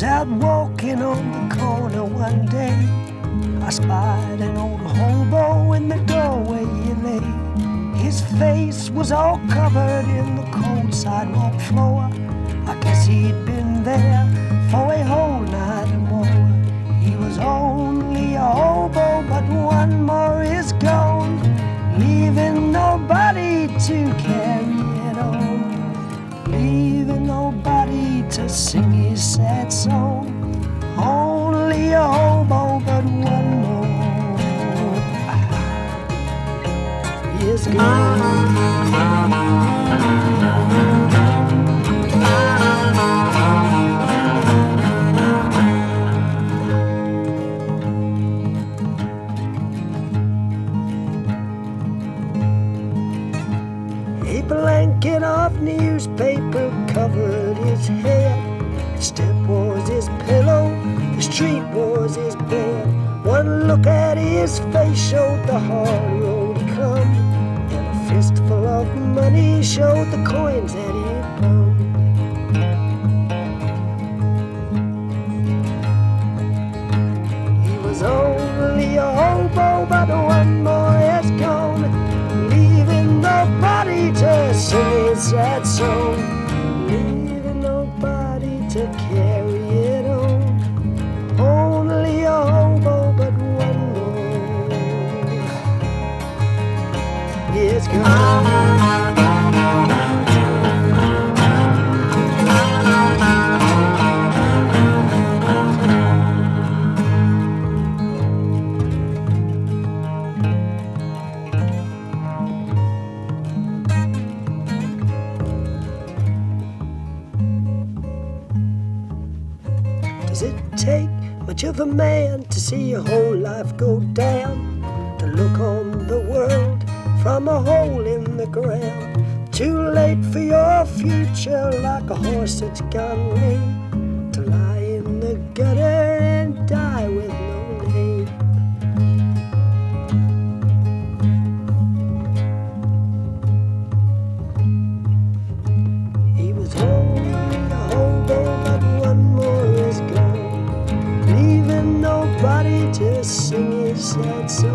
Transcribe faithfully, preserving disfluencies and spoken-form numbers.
was out walking on the corner one day. I spied an old hobo in the doorway he lay. His face was all covered in the cold sidewalk floor. I guess he'd been there for a whole night or more. He was only a hobo, but one more is gone, leaving nobody to carry it on, leaving nobody to sing his sad song. Only a hobo, but one more is gone. A blanket of newspaper covered his head. The step was his pillow, the street was his bed. One look at his face showed the hard road he'd come, and a fistful of money showed the coins that he'd won. He was only a hobo, but one more is gone, leaving nobody to sing his sad song, leaving nobody to carry it on. Only a hobo, but one more is gone. Does it take much of a man to see your whole life go down, to look on the world from a hole in the ground? Too late for your future, like a horse that's gone lame, to lie in the gutter and die with no name. He was only a hobo, but one more is gone, leaving nobody to sing his sad song.